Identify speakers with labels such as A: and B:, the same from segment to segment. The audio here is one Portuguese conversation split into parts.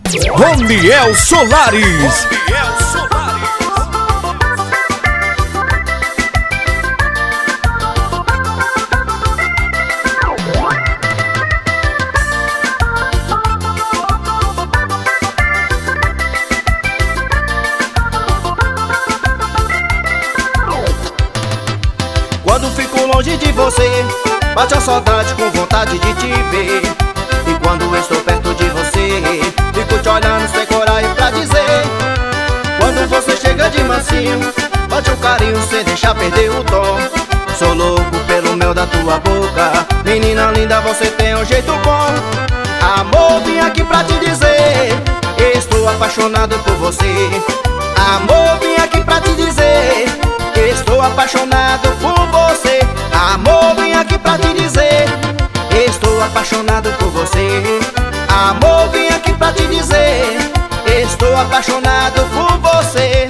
A: Roniel Solares.
B: Quando fico longe de você, bate a saudade com vontade de te ver. E quando estou perto de você, fico te olhando sem coragem pra dizer. Quando você chega de mansinho, bate um carinho sem deixar perder o tom. Sou louco pelo mel da tua boca, menina linda, você tem um jeito bom. Amor, vim aqui pra te dizer, estou apaixonado por você. Amor, vim aqui pra te dizer, estou apaixonado por você. Amor, vim aqui pra te dizer, estou apaixonado por você. Amor, vim aqui pra te dizer, estou apaixonado por você.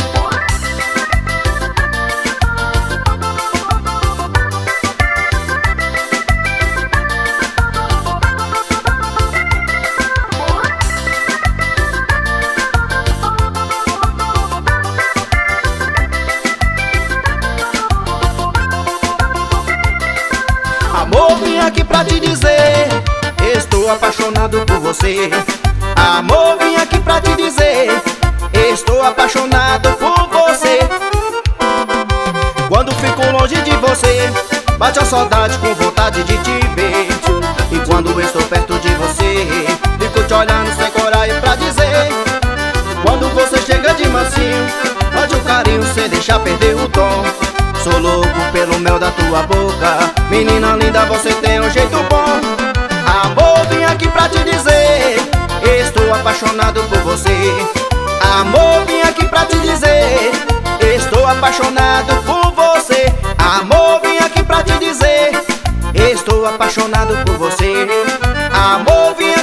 B: Amor, vim aqui pra te dizer, estou apaixonado por você. Amor, vim aqui pra te dizer, estou apaixonado por você. Quando fico longe de você, bate a saudade com vontade de te ver. E quando estou perto de você, fico te olhando sem coragem pra dizer. Quando você chega de mansinho, bate um carinho sem deixar perder o tom. Sou louco pelo mel da tua boca, menina linda, você tem um jeito bom. Amor, vim aqui pra te dizer, estou apaixonado por você. Amor, vim aqui pra te dizer, estou apaixonado por você. Amor, vim aqui pra te dizer, estou apaixonado por você. Amor, vim